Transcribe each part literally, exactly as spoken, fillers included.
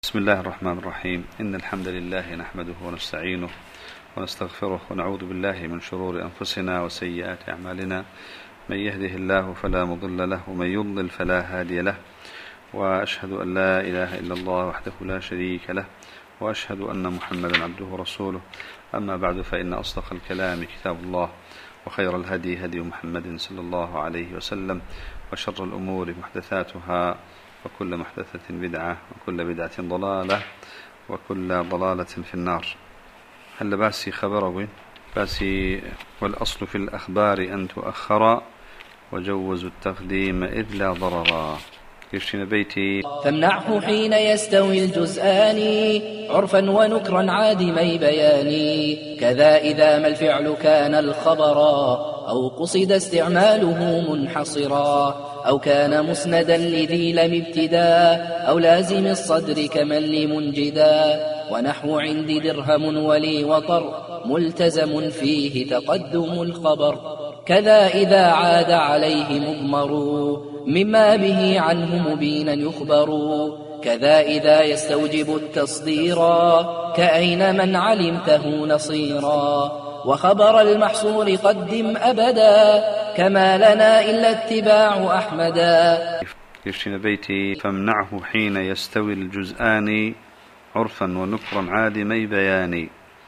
بسم الله الرحمن الرحيم. إن الحمد لله نحمده ونستعينه ونستغفره ونعوذ بالله من شرور أنفسنا وسيئات أعمالنا. من يهده الله فلا مضل له ومن يضلل فلا هادي له، وأشهد أن لا إله إلا الله وحده لا شريك له، وأشهد أن محمدا عبده ورسوله. أما بعد، فإن أصدق الكلام كتاب الله، وخير الهدي هدي محمد صلى الله عليه وسلم، وشر الأمور محدثاتها، وكل محدثة بدعة، وكل بدعة ضلالة، وكل ضلالة في النار. هل باسي خبروي باسي والأصل في الأخبار أن تؤخر، وجوز التقديم إذ لا ضرر. يشتين بيتي فامنعه حين يستوي الجزآن عرفا ونكرا عادمي بيان. كذا إذا ما الفعل كان الخبرا، أو قصد استعماله منحصرا، أو كان مسندا لذي لم ابتدا، أو لازم الصدر كمن لمنجدا. ونحو عندي درهم ولي وطر، ملتزم فيه تقدم الخبر. كذا إذا عاد عليه مضمر، مما به عنه مبينا يخبر. كذا إذا يستوجب التصديرا، كأين من علمته نصيرا. وخبر المحصور قدم أبدا، كما لنا إلا اتباع أحمدا. يشتين بيتي فامنعه حين يستوي الجزآن عرفا ونكرا عادمي بيان.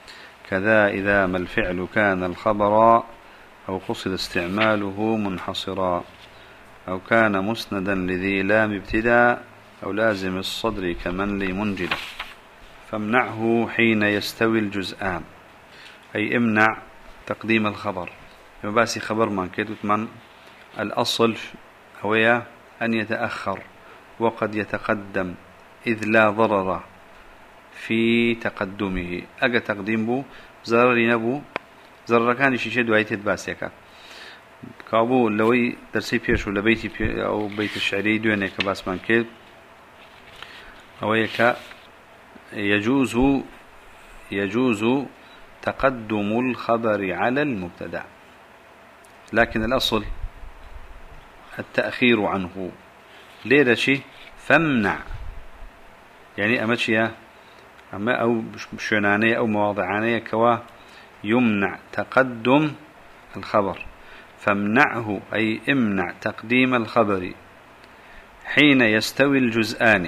كذا إذا ما الفعل كان الخبرا، أو قصد استعماله منحصرا، أو كان مسندا لذي لام ابتداء، أو لازم الصدر كمن لي منجدا. فامنعه حين يستوي الجزآن، أي امنع تقديم الخبر. باسي خبر من كدت من الأصل هو أن يتأخر، وقد يتقدم إذ لا ضرر في تقدمه. أجا تقديمه ضرر نبو ضرر كان شيء دعيت باسيكا كابو لوي درسي بيش ولا بيتي بي أو بيت الشعري دونه كباس من كد أويك يجوز يجوز تقدم الخبر على المبتدأ، لكن الأصل التأخير عنه. ليه شيء فامنع يعني أمشيا أما أو شنانية أو مواضعانية كوا يمنع تقدم الخبر. فامنعه أي امنع تقديم الخبر حين يستوي الجزآن،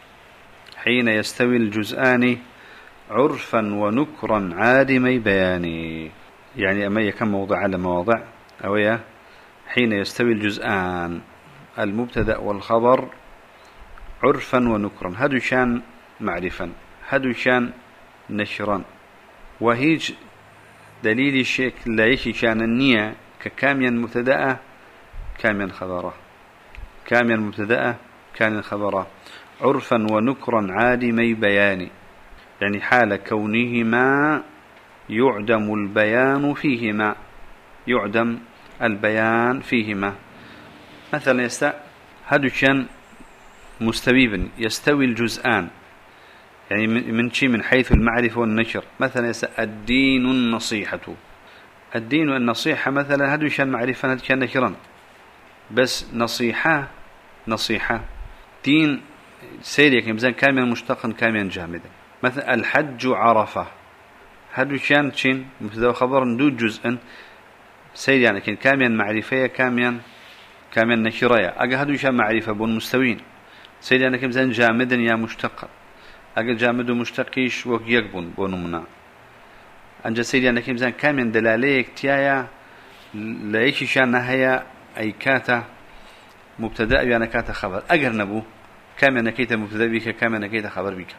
حين يستوي الجزآن عرفا ونكرا عادمي بيان. يعني أما كم موضع على مواضع أويا حين يستوي الجزآن المبتدأ والخبر عرفا ونكرا، هدو شان معرفا، هدو شان نشرا. وهيج دليل الشيء لا يشي شان النية ككاميا مبتدأ كاميا خبره، كاميا مبتدأ كاميا خبره. عرفا ونكرا عادمي بيان، يعني حال كونهما يعدم البيان فيهما، يعدم البيان فيهما. مثلا يست هدوشان مستويبا يستوي الجزآن، يعني من شيء من حيث المعرفة والنشر. مثلا يست الدين النصيحة، الدين والنصيحة مثلا هدوشان معرفة هدوشان نشرا، بس نصيحة نصيحة دين سيريك مثلا كاملا مشتقا كاملا جامدا. مثلا الحج عرفة هدوشان شين مبتدا خبر دو جزءا سير، يعني كان كاملا معرفية كاملا كاملا نشرية. أجا هدوشان معرفة بون مستوين سير، يعني كم مثلا جامدا يا مشتقا. أجا جامد ومشتقيش ويقبون بونمنا أنجا سير، يعني كم مثلا كاملا دلالية اكتيايا ليش شان نهاية أي كاتا مبتدا يعني كاتا خبر. أجر نبو كاملا نكيت مبتدا بك كاملا نكيت خبر بك.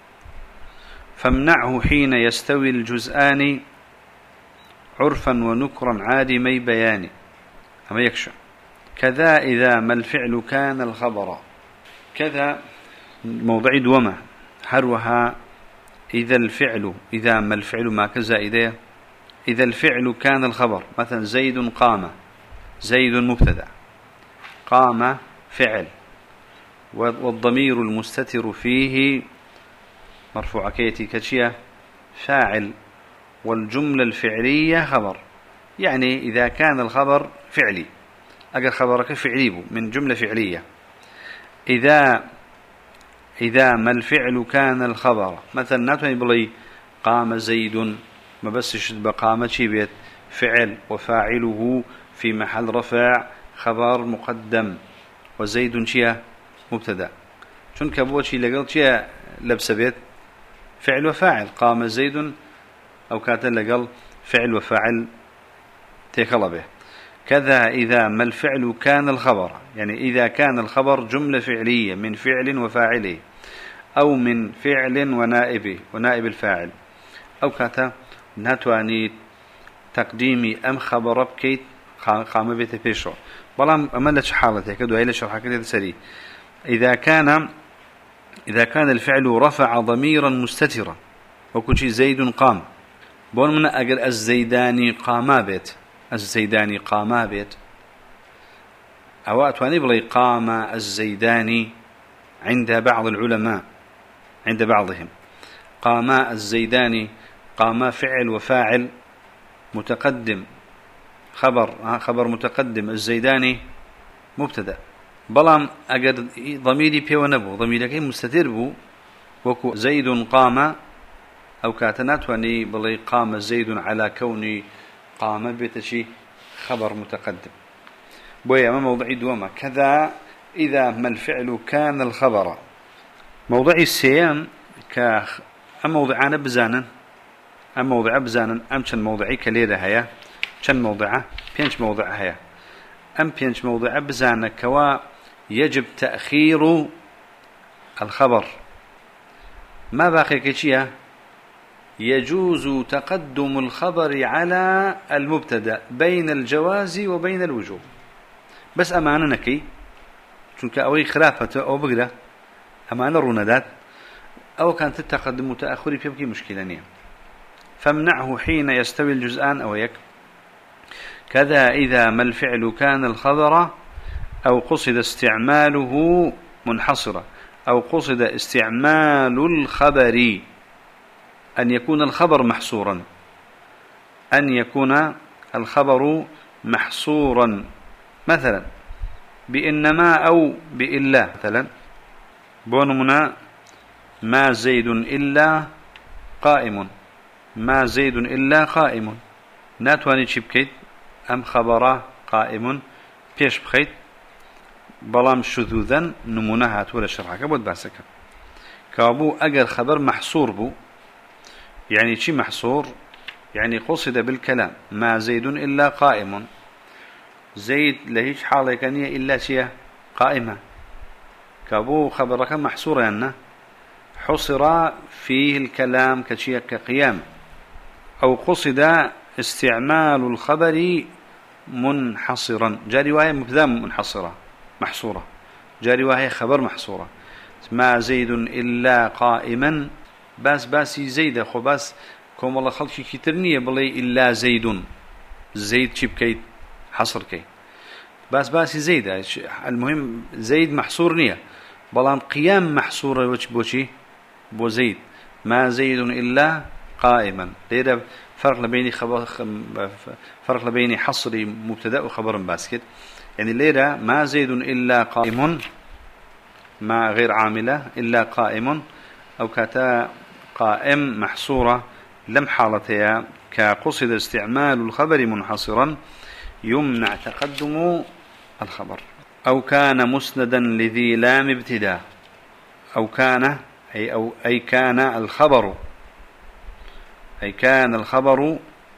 فامنعه حين يستوي الجزآن عرفا ونكرا عادمي بيان. أما يكشف كذا إذا ما الفعل كان الخبر. كذا موضع دوما هروها إذا الفعل إذا ما الفعل ما كذا إذا إذا الفعل كان الخبر. مثلا زيد قام، زيد مبتدأ، قام فعل، والضمير المستتر فيه مرفوع كيتي كشية فاعل، والجملة الفعلية خبر. يعني إذا كان الخبر فعلي أجل خبرك فعلي من جملة فعلية. إذا إذا ما الفعل كان الخبر، مثلا ناتوني بلي قام زيد، ما بس شد بقامة شي بيت فعل وفاعله في محل رفع خبر مقدم، وزيد شيا مبتدا، شون كبوشي لقل شيا لبس بيت فعل وفاعل، قام زيد أو كاتل لقل فعل وفاعل تيكل به. كذا إذا ما الفعل كان الخبر، يعني إذا كان الخبر جملة فعلية من فعل وفاعله، أو من فعل ونائبه ونائب الفاعل، أو كاتا ناتواني تقديمي أم خبر بكيت قام بيت بيشو، بلام أملت حالته كدو إلى شرحة كده سري. إذا كان إذا كان الفعل رفع ضميرا مستترا، وكل شيء زيد قام، بون من أجر الزيداني قاما بيت، الزيداني قاما بيت، أو أتواني بلي قام الزيداني عند بعض العلماء، عند بعضهم قاما الزيداني، قاما فعل وفاعل متقدم، خبر خبر متقدم، الزيداني مبتدأ، بلام أجر ضميري بي ونبو ضميرك مستتر بو، وكو زيد قام، أو كاتنات واني بلي قام زيد على كوني قام بتشي خبر متقدم. بويا ما موضعي دوما. كذا إذا ما الفعل كان الخبر، موضعي السيام ك موضعان بزانا، أم موضع بزانا أم شن موضعي كليلة هيا، شن موضعه بينش موضع هيا، أم بينش موضع بزانا كوا يجب تأخير الخبر، ما باقي كشيء يجوز تقدم الخبر على المبتدأ بين الجواز وبين الوجوب، بس أمانة نكي چونك أوي خلافة أو بقرة أمانة روندات، أو كانت التقدم وتأخر فيبكي مشكلة نية، فامنعه حين يستوي الجزآن أو يك. كذا إذا ما الفعل كان الخبر أو قصد استعماله منحصرة، أو قصد استعمال الخبر، أن يكون الخبر محصورا، أن يكون الخبر محصورا، مثلا بإنما أو بإلا، مثلا بونمنا ما زيد إلا قائم، ما زيد إلا قائم، ناتواني تشبكيت أم خبره قائم بيش بخيت، بلام شذوذا نمونهات ولا شرحك بود باسك كابو أجر خبر محصور بو، يعني شي محصور، يعني قصد بالكلام ما زيد إلا قائم، زيد لهيش حالة كانية إلا شيء قائمة، كابو خبرك محصورا يعني حصر فيه الكلام كشيء كقيام، أو قصد استعمال الخبر منحصرا، جاء رواية مبتدأ منحصرة محصورة، جاء رواية خبر محصورة، ما زيد إلا قائما، بس باسي زيد خو بس كوم الله خلقي كترنية بلي إلا زيد، زيد شي بكيت حصر كي، بس باسي زيد، المهم زيد محصور نية، بلان قيام محصورة وش بوشي بو زيد، ما زيد إلا قائما، لذا فرق بين خبر فرق بين حصر مبتدأ وخبر باسكت، يعني لذا ما زيد إلا قائم، ما غير عاملة إلا قائم، أو كتا قائم محصورة لم حالتها كقصد استعمال الخبر منحصرا يمنع تقدم الخبر. أو كان مسندا لذي لام ابتداء، أو كان أي, أو أي كان الخبر أي كان الخبر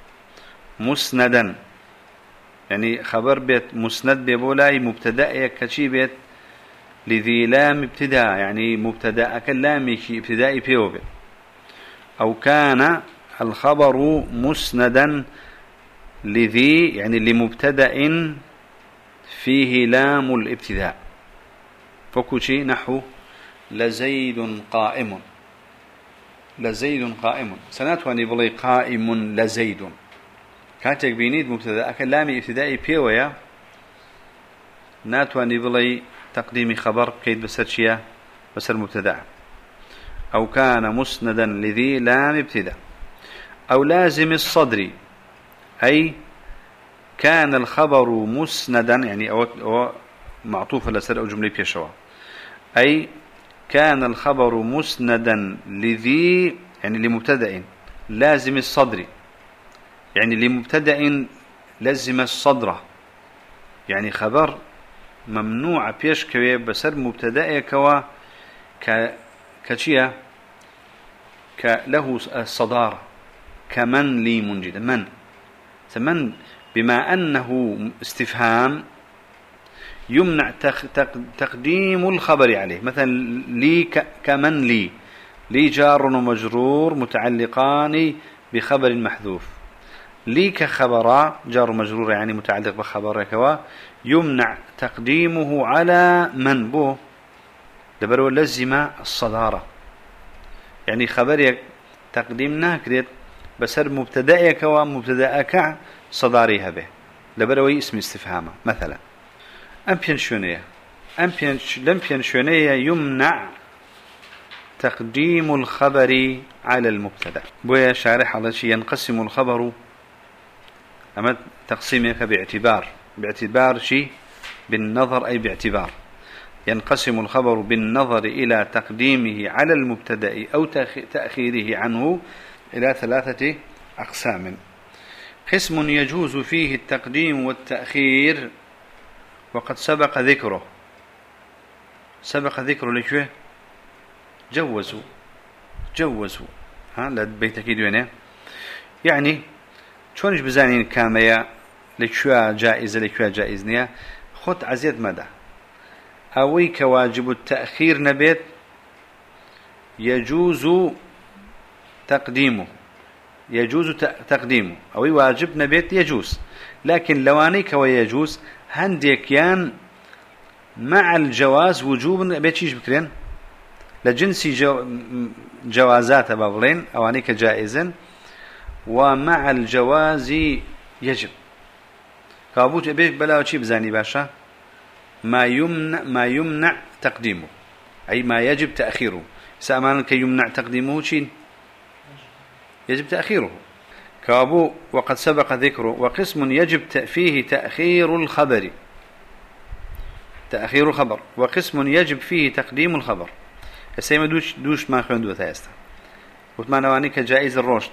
مسندا، يعني خبر بيت مسند بيبولاي مبتدأ كشي بيت لذي لام ابتداء، يعني مبتدأ كلامي ابتدائي بيوبي. أو كان الخبر مسندا لذي يعني لمبتدأ فيه لام الابتداء، فكوشي نحو لزيد قائم، لزيد قائم، سنتواني بلي قائم لزيد، كاتك بينيد مبتدأ كلامي ابتدائي بيويا، ناتواني بلي تقديم خبر كيد بسرشيا بسر مبتدأ. أو كان مسندا لذي لام ابتداء. أو لازم الصدر، أي كان الخبر مسندا، يعني أو, أو معطوف لسر أو جملة بيشوا، أي كان الخبر مسندا لذي يعني لمبتدأ لازم الصدر، يعني لمبتدأ لازم الصدر، يعني خبر ممنوع بيش كوي بسر مبتدأ كوا ك كشيا كله الصدارة كمن لي منجد من من بما أنه استفهام يمنع تقديم الخبر عليه. مثلا لي كمن لي لي جار ومجرور متعلقان بخبر محذوف، لي كخبر جار مجرور يعني متعلق بخبر كوا يمنع تقديمه على من بو دبروا لزم الصدارة، يعني خبر تقديمنا كريت بسر مبتدأ كوا مبتدأ كع صداريها به دبروا اسم استفهامه. مثلا أمبين شونية أمبين لمبين شونية يمنع تقديم الخبر على المبتدأ. بويا شارح على شيء ينقسم الخبر أما تقسيمك باعتبار باعتبار شيء بالنظر أي باعتبار. ينقسم الخبر بالنظر إلى تقديمه على المبتدأ أو تأخيره عنه إلى ثلاثة أقسام. قسم يجوز فيه التقديم والتأخير وقد سبق ذكره. سبق ذكره لشوه جوزوا جوزوا ها لبيت أكيد وينه يعني شونش بزانين كامية لشوه جائزة لشوه جائز نية خد عزيز مدى أوي كواجب التأخير نبيت يجوز تقديمه يجوز تقديمه أوي واجب نبيت يجوز، لكن لواني كوا يجوز هنديكيان مع الجواز وجوب بيتشيش بكرين لجنسي جو جوازات بابلين أواني كجائزا ومع الجواز يجب كابوت أبيك بلا وشي بزاني باشا ما يمنع ما يمنع تقديمه أي ما يجب تأخيره. سأمان كي يمنع تقديمه شين يجب تأخيره كابو وقد سبق ذكره. وقسم يجب فيه تأخير الخبر تأخير الخبر وقسم يجب فيه تقديم الخبر. السيما دوش دوش ما خلندو ثايستا وثمانواني كجائز الرشد.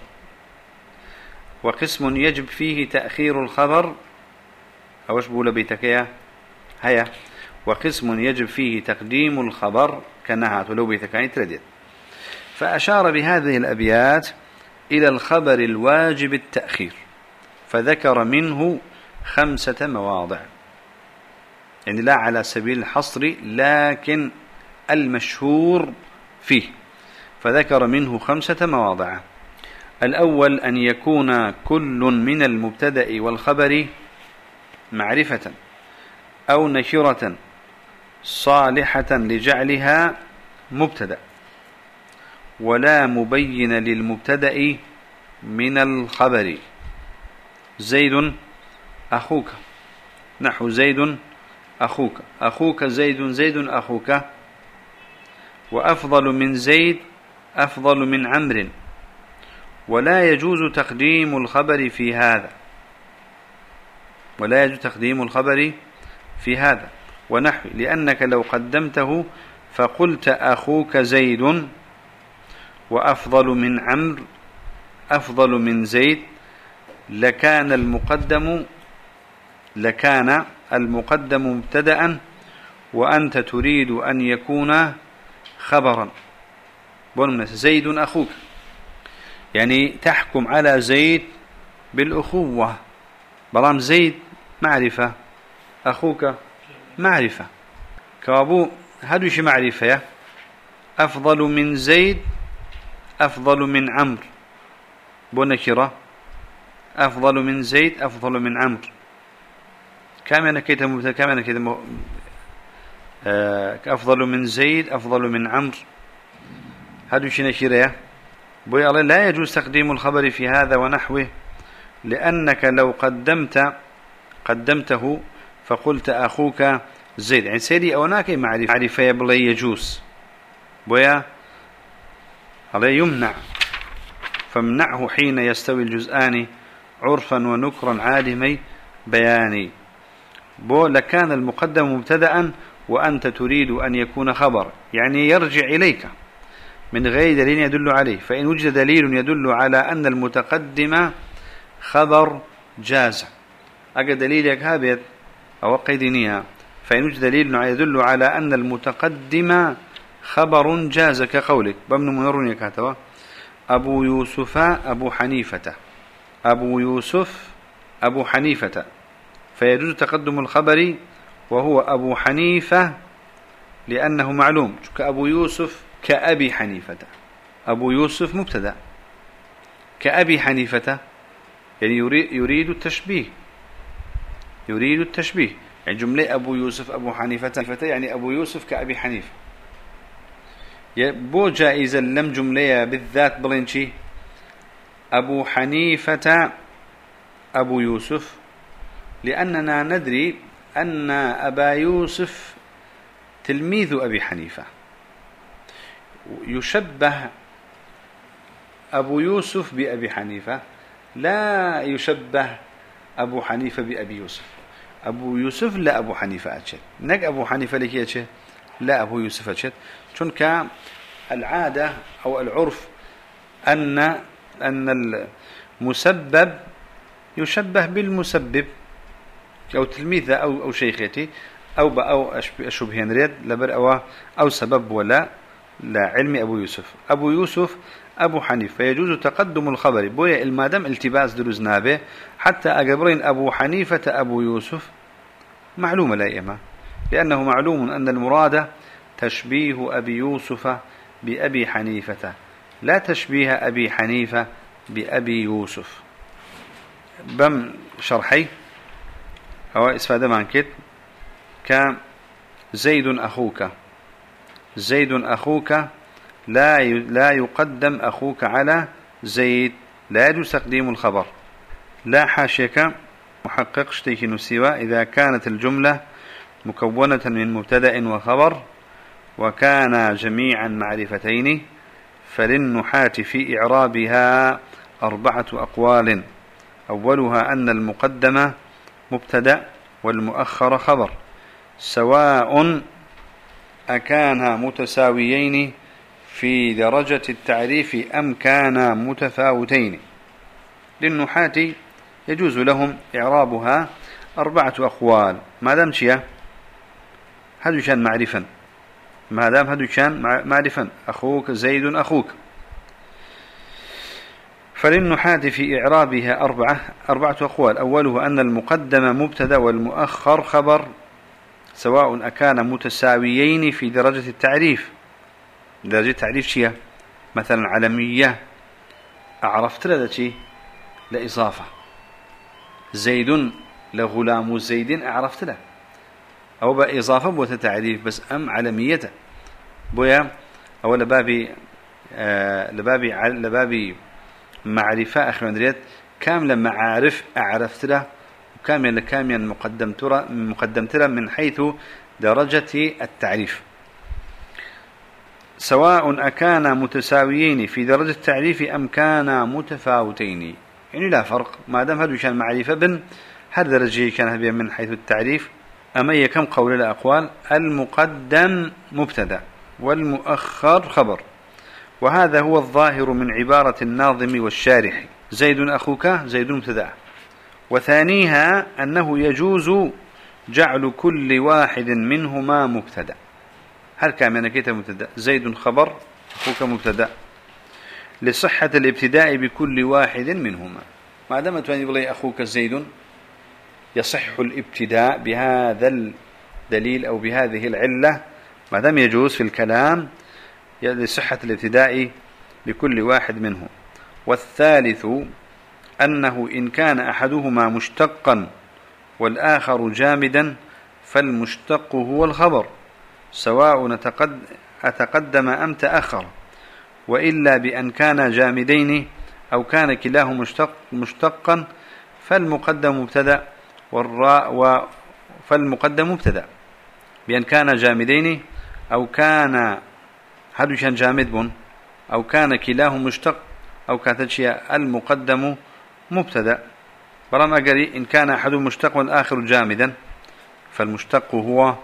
وقسم يجب فيه تأخير الخبر أوش بولا بيتكيا هيا وقسم يجب فيه تقديم الخبر كنهات ولو بيتكاي تردد. فأشار بهذه الأبيات إلى الخبر الواجب التأخير فذكر منه خمسة مواضع، يعني لا على سبيل الحصر لكن المشهور فيه، فذكر منه خمسة مواضع. الأول أن يكون كل من المبتدأ والخبر معرفة أو نكرة صالحة لجعلها مبتدأ ولا مبين للمبتدأ من الخبر. زيد أخوك نحو زيد أخوك أخوك زيد زيد أخوك. وأفضل من زيد أفضل من عمرو ولا يجوز تقديم الخبر في هذا ولا يجوز تقديم الخبر في هذا ونحو لأنك لو قدمته فقلت أخوك زيد وأفضل من عمرو أفضل من زيد لكان المقدم لكان المقدم مبتدأ وأنت تريد أن يكون خبرا. زيد أخوك يعني تحكم على زيد بالأخوة، بلام زيد معرفة أخوك معرفة كابو هدوش معرفة. أفضل من زيد أفضل من عمرو بنكرة أفضل من زيد أفضل من عمرو كم أنا كيت مبتدأ كم أنا كيت م... آه... أفضل من زيد أفضل من عمرو هدوش نكرة بوي الله لا يجوز تقديم الخبر في هذا ونحوه لأنك لو قدمت قدمته فقلت أخوك زيد يعني سيدي أوناك معرفة معرفة بلا يجوز بويا عليه يمنع فامنعه حين يستوي الجزآن عرفا ونكرا عادمي بياني بو لكان المقدم مبتدأ وأنت تريد أن يكون خبر، يعني يرجع إليك من غير دليل يدل عليه. فإن وجد دليل يدل على أن المتقدم خبر جاز، أجا دليلك هابت أو قيدنيها. فإن وجد دليل يدل على أن المتقدم خبر جاز كقولك بمن منرون كاتوا أبو يوسف أبو حنيفة، أبو يوسف أبو حنيفة، فيجوز تقدم الخبر وهو أبو حنيفة لأنه معلوم، كأبو يوسف كأبي حنيفة. أبو يوسف مبتدأ، كأبي حنيفة يعني يريد التشبيه، يريد التشبيه. يعني جملة أبو يوسف أبو حنيفة يعني أبو يوسف كأبي حنيفة. بو جائزة لم جملة بالذات بلنشي أبو حنيفة أبو يوسف، لأننا ندري أن أبا يوسف تلميذ أبي حنيفة، يشبه أبو يوسف بأبي حنيفة، لا يشبه أبو حنيفة بأبي يوسف. أبو يوسف لا أبو حنيفة أتشد، نك أبو حنيفة لك أتشد لا أبو يوسف أتشد. چونك العادة أو العرف أن أن المسبب يشبه بالمسبب، أو تلميذ أو أو شيختي أو بأو أشبه نريد لبر أو أو سبب ولا لا علم أبو يوسف. أبو يوسف أبو حنيفة فيجوز تقدم الخبر بويا المادم التباس دروزنا به حتى أجبرين أبو حنيفة أبو يوسف معلومة لا إما، لأنه معلوم أن المراد تشبيه أبي يوسف بأبي حنيفة، لا تشبيه أبي حنيفة بأبي يوسف. بم شرحي أو إسفادة مانكت كزيد أخوك، زيد أخوك لا لا يقدم أخوك على زيد، لا يجوز تقديم الخبر. لا حاشيك محقق شتيك نسيوا إذا كانت الجملة مكونة من مبتدأ وخبر وكان جميعا معرفتين، فللنحاة في إعرابها أربعة أقوال. أولها أن المقدم مبتدأ والمؤخر خبر، سواء أكانا متساويين في درجة التعريف أم كانا متفاوتين. للنحاة يجوز لهم إعرابها أربعة أقوال ما دام شيء هذا كان معرفا، ما دام هذا كان معرفا أخوك زيد أخوك. فللنحاة في إعرابها أربعة أربعة أقوال. أوله أن المقدم مبتدأ والمؤخر خبر، سواء أكان متساويين في درجة التعريف. درجة التعريف شيء مثلا علمية أعرفت لها شيء لإضافة، زيد لغلام زيد أعرفت له، أو بإضافة بوت تعريف بس أم علمية بويا أو لبابي آه لبابي لبابي معرفة أخوان كاملة معارف أعرفت له، وكاملة كاملا مقدم ترى مقدم ترى من حيث درجة التعريف. سواء أكانا متساويين في درجة التعريف أم كانا متفاوتين، يعني لا فرق ما دام هذا كان معرفة بن هل درجة كان هذا من حيث التعريف. أما هي كم قول الأقوال؟ المقدم مبتدأ والمؤخر خبر، وهذا هو الظاهر من عبارة الناظم والشارح. زيد أخوك زيد مبتدأ. وثانيها أنه يجوز جعل كل واحد منهما مبتدأ. هل كان من كتاب مبتدأ؟ زيد خبر أخوك مبتدأ، لصحة الابتداء بكل واحد منهما. ما دام تعني بلي أخوك زيد يصح الابتداء بهذا الدليل أو بهذه العلة، ما دام يجوز في الكلام لصحة الابتداء بكل واحد منه. والثالث أنه إن كان أحدهما مشتقا والآخر جامدا فالمشتق هو الخبر، سواء أتقدم أم تأخر، وإلا بأن كان جامدين أو كان كلاه مشتق مشتقا فالمقدم مبتدأ والراء و فالمقدم مبتدأ بأن كان جامدين أو كان هذا كان جامد بن أو كان كلاه مشتق أو كاتشيا المقدم مبتدأ. برام أجري إن كان أحد مشتق والآخر جامدا فالمشتق هو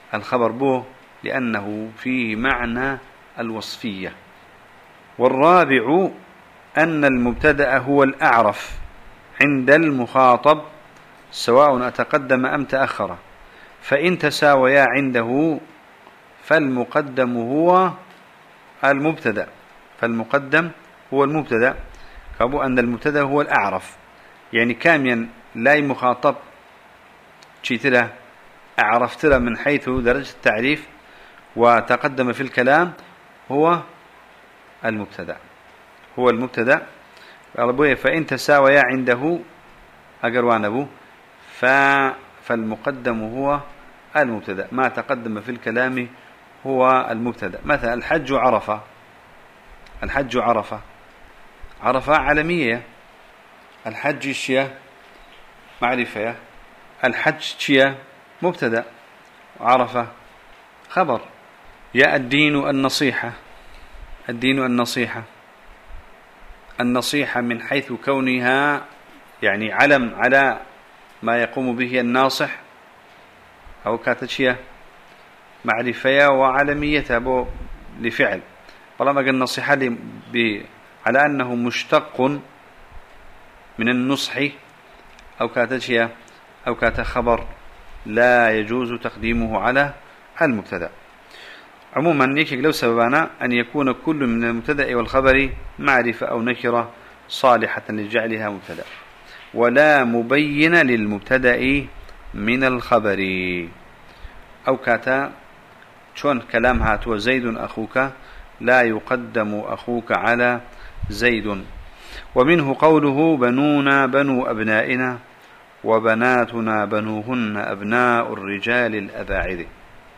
الخبر به لأنه فيه معنى الوصفية. والرابع أن المبتدأ هو الأعرف عند المخاطب سواء أتقدم أم تأخر، فإن تساويا عنده فالمقدم هو المبتدأ فالمقدم هو المبتدأ كابو أن المبتدأ هو الأعرف، يعني كاميا لا مخاطب شيتله أعرفتله من حيث درجة التعريف وتقدم في الكلام هو المبتدأ هو المبتدأ فإن تساويا عنده أقروان أبو فالمقدم هو المبتدأ، ما تقدم في الكلام هو المبتدأ. مثلا الحج عرفة الحج عرفة عرفة علمية، الحج شيا معرفة، الحج شيا مبتدأ، عرفة خبر. يا الدين النصيحة الدين النصيحة النصيحة من حيث كونها يعني علم على ما يقوم به الناصح أو كاتشية معرفية وعلمية بو لفعل، طالما قال النصيحة ب... على أنه مشتق من النصح أو كاتشية أو كات خبر لا يجوز تقديمه على المبتدأ. عموما يكفي لو سببنا أن يكون كل من المبتدأ والخبر معرفة أو نكرة صالحة لجعلها مبتدأ، ولا مبين للمبتدأ من الخبر. أو كاتا شون كلام هاتوا زيد أخوك لا يقدم أخوك على زيد. ومنه قوله بنونا بنو أبنائنا وبناتنا بنوهن أبناء الرجال الأباعد.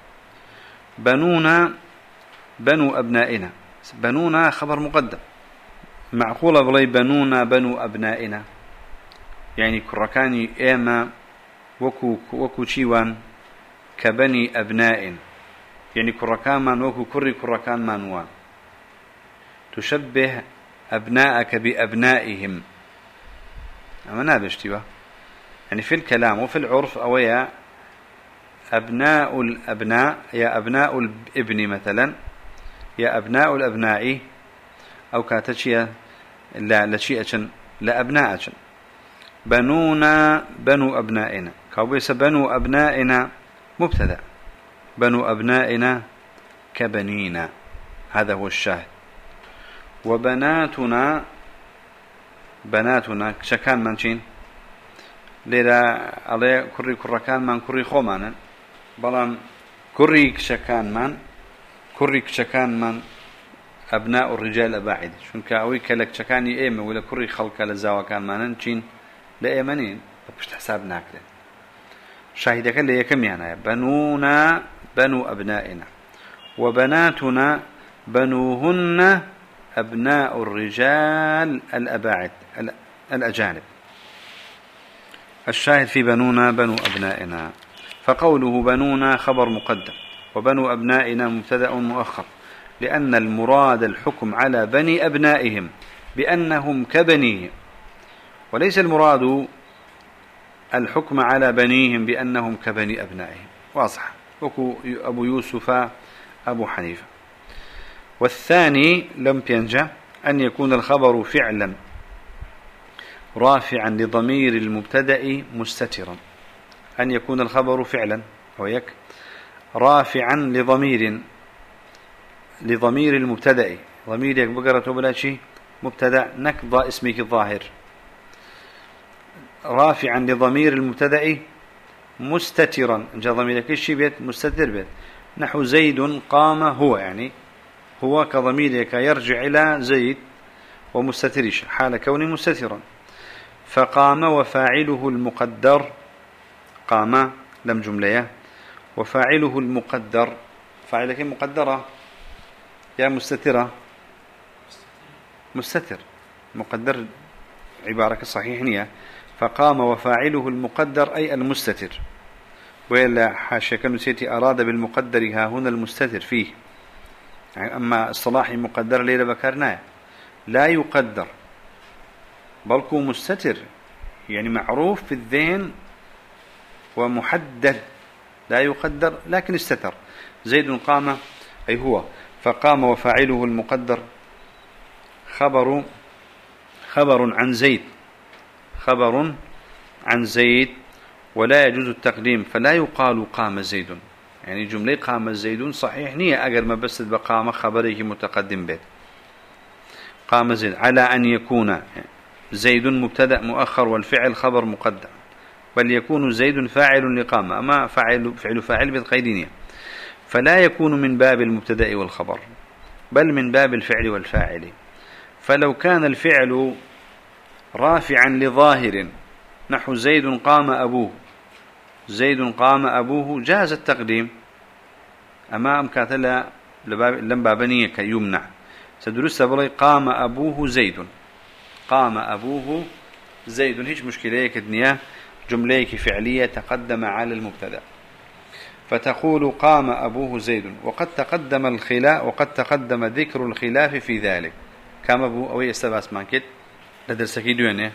بنونا بنو أبنائنا، بنونا خبر مقدم، معقولة بلي بنونا بنو أبنائنا يعني كركاني إيما وكو وكو شيوان كبني أبناء، يعني كركان من وكو كري كركان منوان، تشبه أبناءك بأبنائهم أما نابشتوا يعني في الكلام وفي العرف أويا أبناء الأبناء يا أبناء الابن مثلا يا أبناء الأبناء أو كاتشيا لا لشيئة لا أبناء. بنونا بنو أبنائنا كويس بنو أبنائنا مبتدأ، بنو أبنائنا كبنينا، هذا هو الشاهد. وبناتنا بناتنا شكان منشين ليرا عليه كري كركان من كري خومانا بلان كري شكان من كري شكان من أبناء الرجال أباعد شون كاوي كلك شكاني إيمة ولا كري خلق لزاوا كان مانن شين لا إيمانين بش حساب ناكله. شاهدك اللي يكم يعني بنونا بنو أبنائنا وبناتنا بنوهن أبناء الرجال الأباعد الأجانب. الشاهد في بنونا بنو أبنائنا، فقوله بنونا خبر مقدم وبنو أبنائنا مبتدأ مؤخر، لأن المراد الحكم على بني أبنائهم بأنهم كبنيهم، وليس المراد الحكم على بنيهم بأنهم كبني أبنائهم. واضح وكو أبو يوسف أبو حنيفة. والثاني لم ينجح أن يكون الخبر فعلا رافعا لضمير المبتدأ مستترا، أن يكون الخبر فعلا ويك رافعا لضمير لضمير المبتدأ، ضمير يك بقرة بلا شيء مبتدأ نكض اسمك الظاهر، رافعا لضمير المبتدأ مستترا جاء ضميرك الشيء بيت مستتر بيت، نحو زيد قام هو، يعني هو كضميرك يرجع إلى زيد ومستترش حال كونه مستترا. فقام وفاعله المقدر، قام لم جملة وفاعله المقدر، فاعلك مقدرة يا مستترة مستتر مقدر عبارة صحيح هي فقام وفاعله المقدر أي المستتر، وإلا حاشا كنسيتي أراد بالمقدر ها هنا المستتر فيه، يعني أما الصلاح مقدر ليلة بكرناه لا يقدر بلكو مستتر، يعني معروف في الذهن ومحدد لا يقدر لكن استتر. زيد قام أي هو، فقام وفاعله المقدر خبر خبر عن زيد خبر عن زيد ولا يجوز التقديم، فلا يقال قام زيد. يعني جملة قام زيد صحيح نية أجر ما بس بقام خبره متقدم بيت. قام زيد على أن يكون زيد مبتدأ مؤخر والفعل خبر مقدم، بل يكون زيد فاعل لقام، أما فاعل فعل فاعل بالقيدينية، فلا يكون من باب المبتدأ والخبر بل من باب الفعل والفاعل. فلو كان الفعل رافعا لظاهر نحو زيد قام أبوه، زيد قام أبوه جاز التقديم، أما أمكاتلا لم بابنية كيمنع. سدرس بلي قام أبوه زيد، قام أبوه زيد هيج مشكلة كدنيا جملة فعلية تقدم على المبتدأ، فتقول قام أبوه زيد، وقد تقدم الخلاف وقد تقدم ذكر الخلاف في ذلك. كام أبوه أو يستباس مان كت لدرسكي دوينه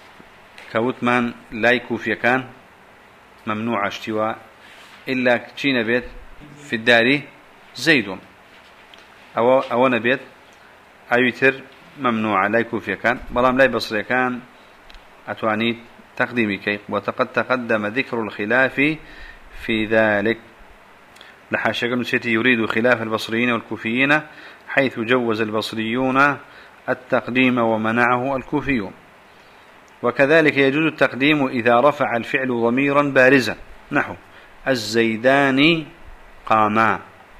كوتمان لايكو في كان ممنوع اشتواء إلا كتشين بيت في الدار زيد أو أو نبيت أيتر ممنوع لايكو في كان بلام لاي بصري كان أتواني تقديمي كي وقد تقدم ذكر الخلاف في ذلك. لحاشا قلنا سيتي يريد خلاف البصريين والكوفيين حيث جوز البصريون التقديم ومنعه الكوفيون. وكذلك يجوز التقديم إذا رفع الفعل ضميرا بارزا نحو الزيدان قاما،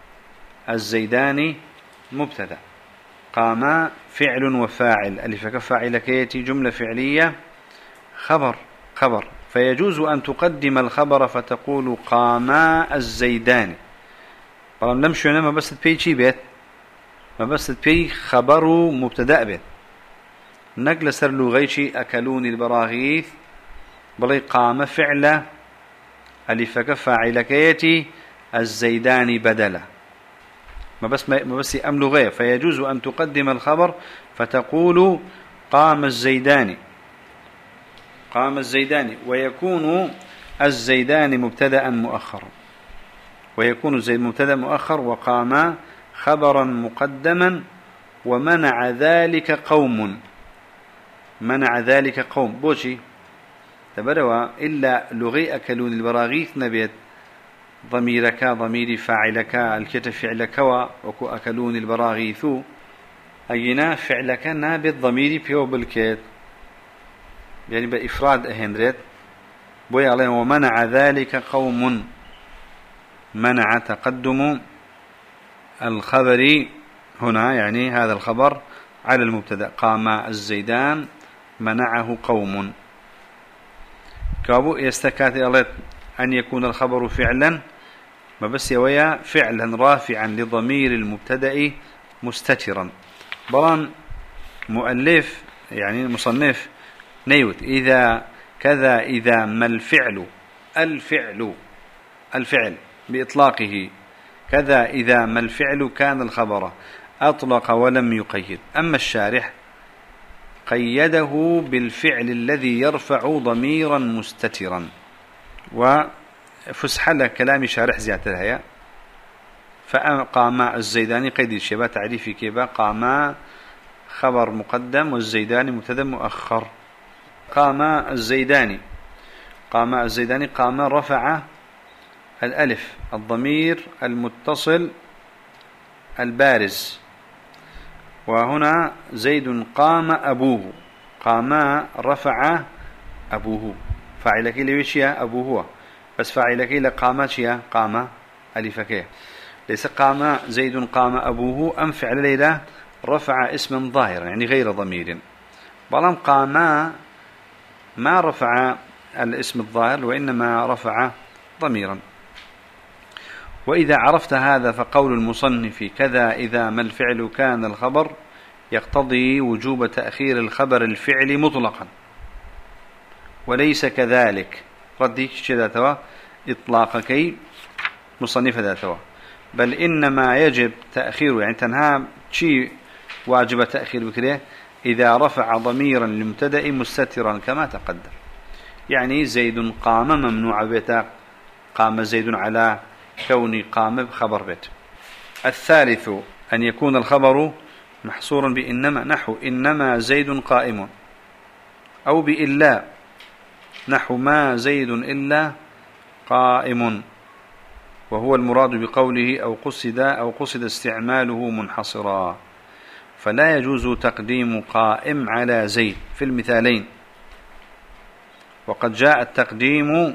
الزيدان مبتدأ، قاما فعل وفاعل، ألف كفاعل كيتي جملة فعلية خبر خبر، فيجوز أن تقدم الخبر فتقول قاما الزيدان. طبعا لم شو ما بس تبي شي بيت، ما بس تبي خبر مبتدأ بيت. نقل سر لغيشي أكلوني البراغيث بلي قام فعل ألف كفاعل كيتي الزيدان بدلا، ما بس ما بس أم لغير، فيجوز أن تقدم الخبر فتقول قام الزيدان، قام الزيدان، ويكون الزيدان مبتدأ مؤخرا، ويكون الزيد مبتدأ مؤخر وقام خبرا مقدما، ومنع ذلك قوم، منع ذلك قوم بوشي تبروا إلا لغي أكلون البراغيث نبيت ضميرك ضمير فاعلك الكتف فعلك وكو أكلون البراغيث أينا فعلك نابت ضميري بيو بالكت، يعني بإفراد أهندرت بوي عليه. ومنع ذلك قوم، منع تقدم الخبر هنا يعني هذا الخبر على المبتدأ، قام الزيدان منعه قوم. كابو يستكات أن يكون الخبر فعلا ما بس يويا فعلا رافعا لضمير المبتدأ مستترا. بران مؤلف يعني مصنف نيوت إذا كذا إذا ما الفعل الفعل الفعل بإطلاقه، كذا إذا ما الفعل كان الخبر أطلق ولم يقيد. أما الشارح قيده بالفعل الذي يرفع ضميرا مستترا. وفسح له كلام شارح زيادة هيا، فقام الزيداني قيد الشباب تعريفي كيبا قام خبر مقدم والزيداني مبتدا مؤخر. قام الزيداني، قام الزيداني قام رفع الألف الضمير المتصل البارز، وهنا زيد قام أبوه، قام رفع أبوه، فاعلك ليش يا أبوه هو، بس فاعلك لقامت يا قام ألفك، ليس قام زيد قام أبوه أم فعل ليلة رفع اسما ظاهرا يعني غير ضمير. بلام قام ما رفع الاسم الظاهر وإنما رفع ضميرا. وإذا عرفت هذا فقول المصنف كذا إذا ما الفعل كان الخبر يقتضي وجوب تأخير الخبر الفعل مطلقا، وليس كذلك رديك شذاتوا إطلاقك مصنف ذاتوا، بل إنما يجب تأخيره يعني تنهى شيء واجب تأخير بكره إذا رفع ضميرا لمبتدأ مستترا كما تقدم. يعني زيد قام ممنوع بيتا قام زيد على كون قام خبر بيت. الثالث أن يكون الخبر محصورا بإنما، نحو إنما زيد قائم، أو بإلا نحو ما زيد إلا قائم، وهو المراد بقوله أو قصد أو قصد استعماله منحصرا. فلا يجوز تقديم قائم على زيد في المثالين، وقد جاء التقديم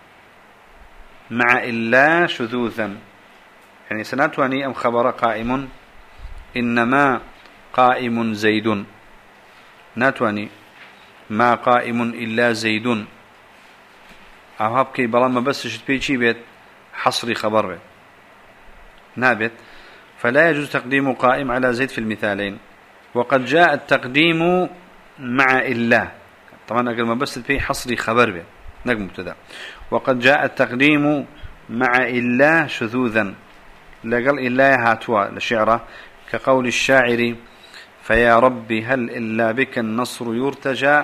مع إلا شذوذا، يعني سنتواني أم خبر قائم إنما قائم زيد، ناتواني ما قائم إلا زيد، أو هبكي بلا ما بس شتبي شي بيت حصري خبر بيت نابت. فلا يجوز تقديم قائم على زيد في المثالين. وقد جاء التقديم مع إلا، طبعا أقل ما بس في حصري خبر بيت نقم مبتدا. وقد جاء التقديم مع إلا شذوذا، لقل إلا هاتوا لشعره، كقول الشاعر فيا رب هل إلا بك النصر يرتجى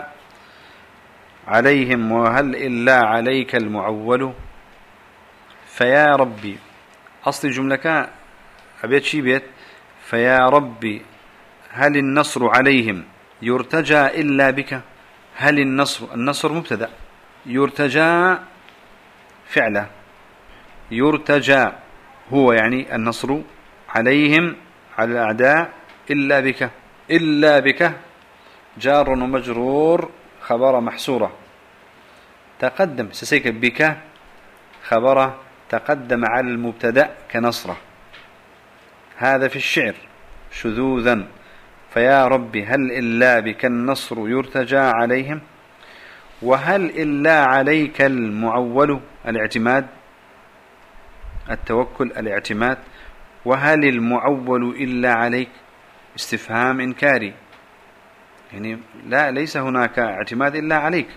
عليهم وهل إلا عليك المعول. فيا ربي أصل جملة أبيت شي بيت فيا ربي هل النصر عليهم يرتجى إلا بك. هل النصر، النصر مبتدأ، يرتجى فعله، يرتجى هو يعني النصر عليهم على الأعداء إلا بك، إلا بك جار ومجرور خبر محصورة تقدم سسيك بك خبر تقدم على المبتدأ كنصره، هذا في الشعر شذوذا. فيا رب هل إلا بك النصر يرتجى عليهم، وهل إلا عليك المعول الاعتماد التوكل الاعتماد، وهل المعول إلا عليك استفهام إنكاري، يعني لا ليس هناك اعتماد إلا عليك.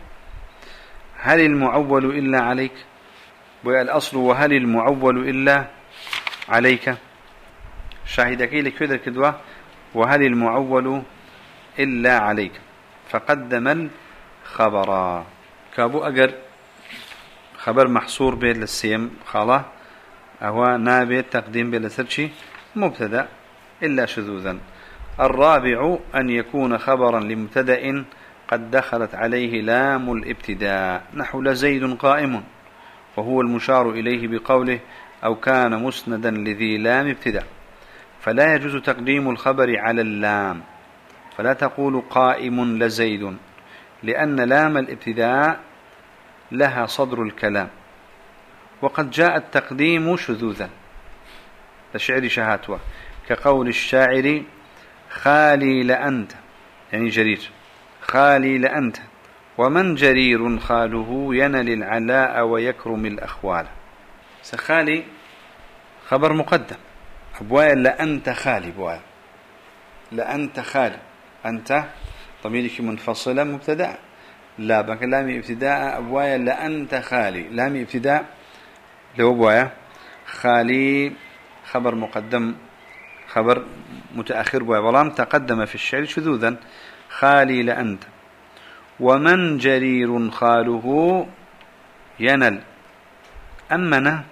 هل المعول إلا عليك، والأصل وهل المعول إلا عليك، شاهدك لك كذا كدوة وهل المعول إلا عليك، فقدم الخبر كابو أجر خبر محصور بين للسيم خاله أهو نابي تقديم بلسرشي مبتدأ إلا شذوذا. الرابع أن يكون خبرا لمبتدأ قد دخلت عليه لام الابتداء، نحو لزيد قائم، وهو المشار إليه بقوله أو كان مسندا لذي لام ابتداء. فلا يجوز تقديم الخبر على اللام، فلا تقول قائم لزيد، لأن لام الابتداء لها صدر الكلام، وقد جاء التقديم شذوذا لشعر شهاتوه، كقول الشاعر خالي لأنت، يعني جرير خالي لأنت، ومن جرير خاله ينل العلاء ويكرم الأخوال. سخالي خبر مقدم، أبوايا لأنت خالي، بوايا لأنت خالي، أنت ضميرك منفصلة مبتدأ، لا بك لام ابتداء، أبوايا لأنت خالي لام ابتداء، لو بوايا خالي خبر مقدم خبر متأخر بوايا ولام تقدم في الشعر شذوذا، خالي لأنت. ومن جرير خاله ينل، أمنا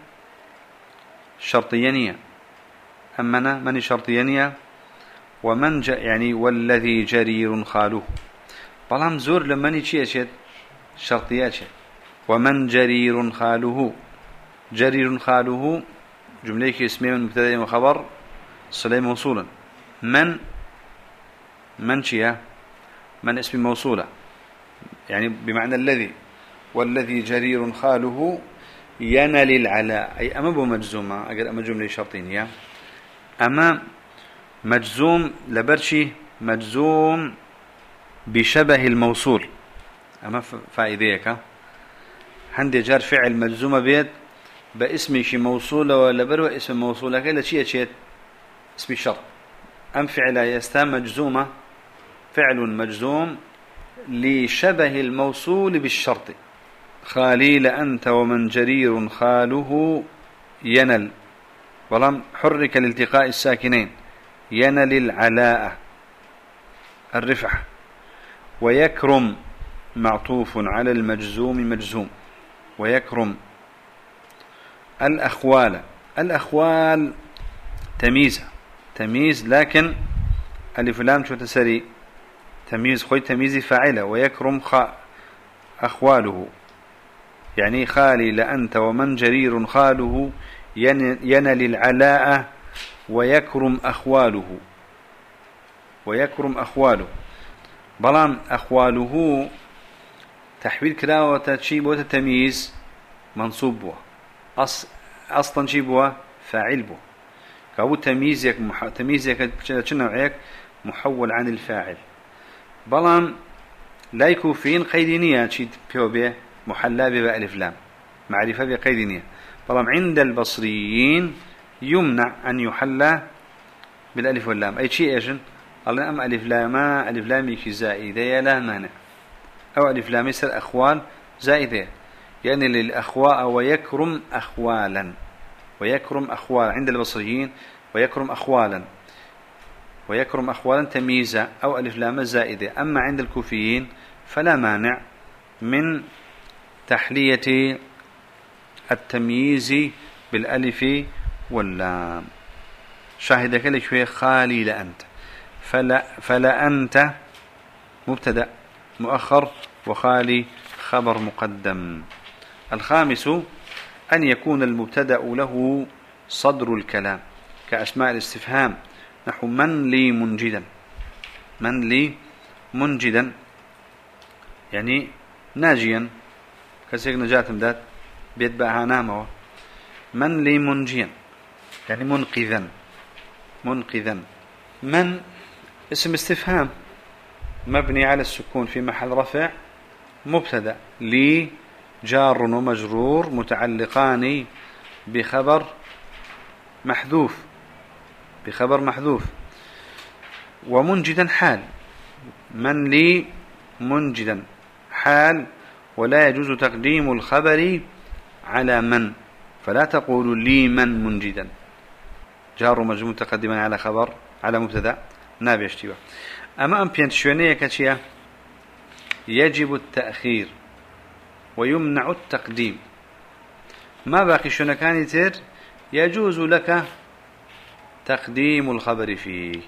شرطيانية، أمنا من شرطيانية، ومن ج... يعني والذي جرير خاله، بلام زور لمن شيء شيء شرطيات شيء. ومن جرير خاله، جرير خاله جملة اسمية من مبتدأ وخبر صلة موصولا. من من شيء من اسم موصولة، يعني بمعنى الذي، والذي جرير خاله ينل العلاء، أي أما بمجزومة أقل أما جملة شرطينية، أما مجزوم لبرشي مجزوم بشبه الموصول، أما فائديك عندي جار فعل مجزومة بيد باسم شي موصولة ولا بروى اسم موصولة كلا شيء شيء اسم الشرط. أم فعل يستا مجزومة فعل مجزوم لشبه الموصول بالشرط، خالي لأنت ومن جرير خاله ينل، ولم حرك لالتقاء الساكنين، ينل العلاء الرفعة. ويكرم معطوف على المجزوم مجزوم، ويكرم الأخوال. الأخوال تمييز تمييز لكن ألف لام شو تسري تمييز خوي تمييز فاعله. ويكرم خ أخواله يعني خالي لأنت ومن جرير خاله ينل العلاء ويكرم أخواله ويكرم أخواله. بلان أخواله تحويل كلاوة وتشيب وتتمييز منصوب بوا أص... أصلا شيبوا فاعل بوا كابو تمييزك مح... تمييزك نوعيك محول عن الفاعل. بلان لا يكون فين قيدينية شيء بيوبيه محلى بألف لام معرفة بقيدينية. بلان عند البصريين يمنع أن يحلى بالألف واللام أي شيء إيشن الله أم ألف لاما ألف لامي كي زائدة لا مانع أو ألف لام يصير أخوال زائدة يعني للأخواء ويكرم أخوالا ويكرم أخوالا عند البصريين ويكرم أخوالا ويكرم أخوالا تمييزا أو ألف لام زائدة. أما عند الكوفيين فلا مانع من تحلية التمييز بالألف واللام. شاهدك لشوية خالي لأنت فلا, فلا أنت مبتدأ مؤخر وخالي خبر مقدم. الخامس أن يكون المبتدأ له صدر الكلام كأسماء الاستفهام نحو من لي منجدا. من لي منجدا يعني ناجيا كسيك نجات مدات بيتبعها نامه. من لي منجيا يعني منقذا منقذا. من اسم استفهام مبني على السكون في محل رفع مبتدأ لي جار ومجرور متعلقان بخبر محذوف بخبر محذوف. ومنجدا حال من لي منجدا حال ولا يجوز تقديم الخبر على من فلا تقول لي من منجدا جار ومجرور متقدما على خبر على مبتدأ نابي اشتباه. أما أم بينت شوانية كتشيا يجب التأخير ويمنع التقديم. ما باقي شنكاني تير يجوز لك تقديم الخبر فيه.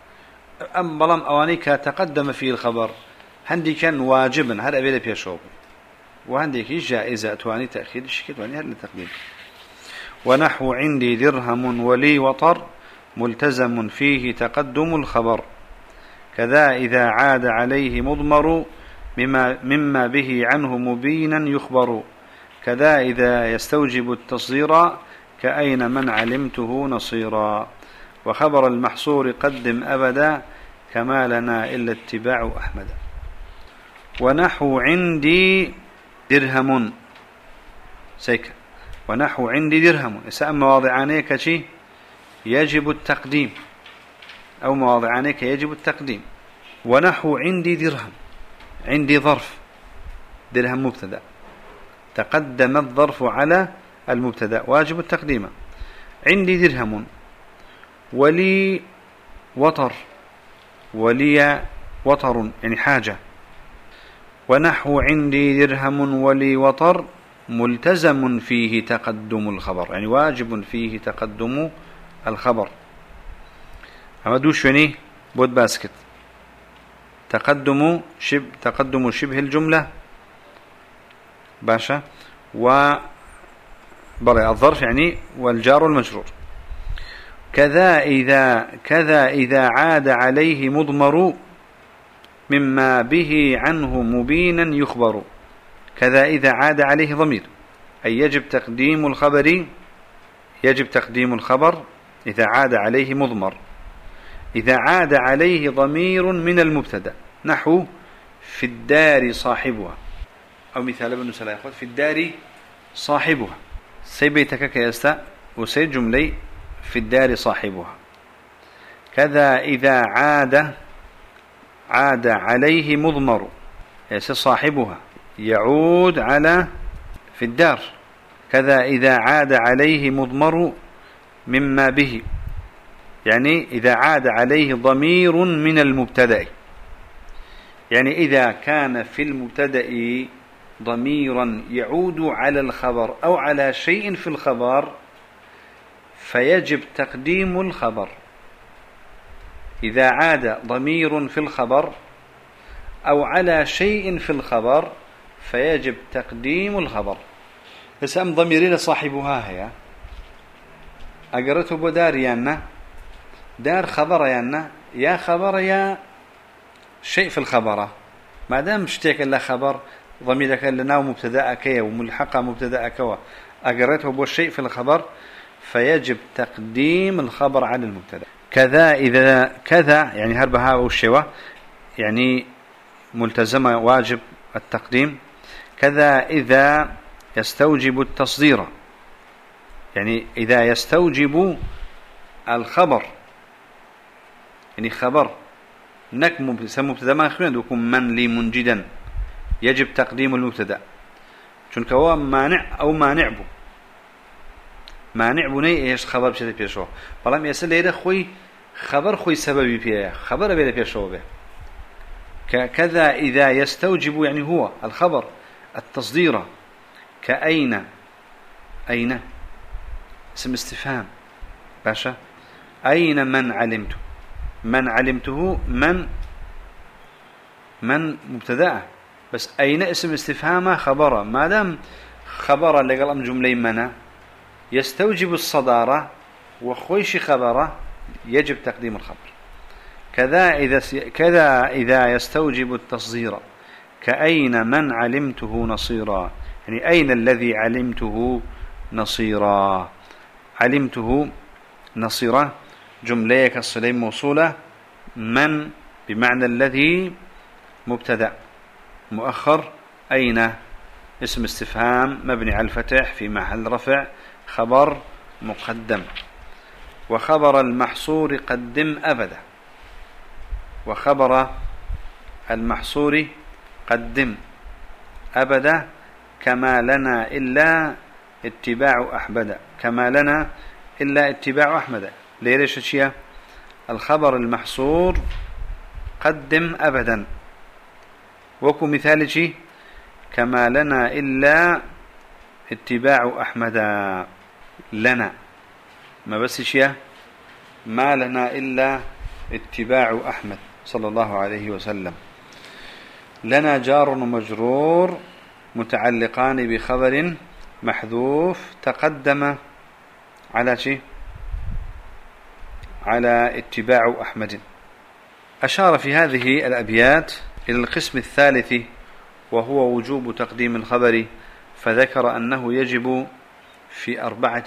أم بلام أوانيك تقدم فيه الخبر هندي كان واجبا هل أبيل بيشوب وهندي كي جائزة تواني تأخير الشكل تواني هل التقديم. ونحو عندي درهم ولي وطر ملتزم فيه تقدم الخبر كذا إذا عاد عليه مضمر مما, مما به عنه مبينا يخبر كذا إذا يستوجب التصدير كأين من علمته نصيرا وخبر المحصور قدم أبدا كما لنا إلا اتباع أحمد. ونحو عندي درهم سيك ونحو عندي درهم إساء مواضعانيك شيء يجب التقديم أو مواضعانيك يجب التقديم. ونحو عندي درهم عندي ظرف درهم مبتدأ تقدم الظرف على المبتدأ واجب التقديم. عندي درهم ولي وطر ولي وطر يعني حاجة. ونحو عندي درهم ولي وطر ملتزم فيه تقدم الخبر يعني واجب فيه تقدم الخبر. أما دوش يعني بود باسكت تقدم شبه تقدم شبه الجملة باشا و بري الظرف يعني والجار والمجرور. كذا إذا كذا إذا عاد عليه مضمر مما به عنه مبينا يخبر. كذا إذا عاد عليه ضمير أي يجب تقديم الخبر يجب تقديم الخبر إذا عاد عليه مضمر. إذا عاد عليه ضمير من المبتدأ نحو في الدار صاحبها أو مثال ابن سلا يقول في الدار صاحبها سي بيتك كيستا وسي جملي في الدار صاحبها. كذا إذا عاد عاد عليه مضمر يسي صاحبها يعود على في الدار. كذا إذا عاد عليه مضمر مما به يعني إذا عاد عليه ضمير من المبتدأ يعني إذا كان في المبتدأ ضميرا يعود على الخبر أو على شيء في الخبر فيجب تقديم الخبر. إذا عاد ضمير في الخبر أو على شيء في الخبر فيجب تقديم الخبر. بس أم ضميرين صاحبها هي أقرته بدار يانا دار خبر يانا يا خبر يا شيء في الخبر، ما دام اشتيك إلا خبر ضميرك لنا ومبتدأك وملحقة مبتدأك أقرته بالشيء في الخبر فيجب تقديم الخبر على المبتدأ. كذا إذا كذا يعني هربها والشوى يعني ملتزمة واجب التقديم. كذا إذا يستوجب التصدير يعني إذا يستوجب الخبر يعني خبر نك مبتدأ ما خلينا دوكم من لي منجدا يجب تقديم المبتدأ چونك هو مانع أو مانع بو مانع بني إيش خبر بشتى بيشوا بلام يسأل ليدا خوي خبر خوي سببي بيه خبر بيدا بيشوا به. كذا إذا يستوجب يعني هو الخبر التصدير كأين أين اسم استفهام باشا أين من علمته من علمته من من مبتدأ بس أين اسم استفهام خبره ما دام خبره لقل أم جملة منا يستوجب الصدارة وخويش خبره يجب تقديم الخبر. كذا إذا كذا إذا يستوجب التصدير كأين من علمته نصيرا يعني أين الذي علمته نصيرا علمته نصيرا جملة كالصلة موصولة من بمعنى الذي مبتدأ مؤخر أين اسم استفهام مبني على الفتح في محل رفع خبر مقدم. وخبر المحصور قدم أبدا وخبر المحصور قدم أبدا كما لنا إلا اتباع أحمد كما لنا إلا اتباع أحمد. ليش شيء الخبر المحصور قدم أبدا وكو مثال شيء كما لنا إلا اتباع أحمد لنا ما بس شيء ما لنا إلا اتباع أحمد صلى الله عليه وسلم. لنا جار ومجرور متعلقان بخبر محذوف تقدم على شيء على اتباع أحمد. أشار في هذه الأبيات إلى القسم الثالث وهو وجوب تقديم الخبر فذكر أنه يجب في أربعة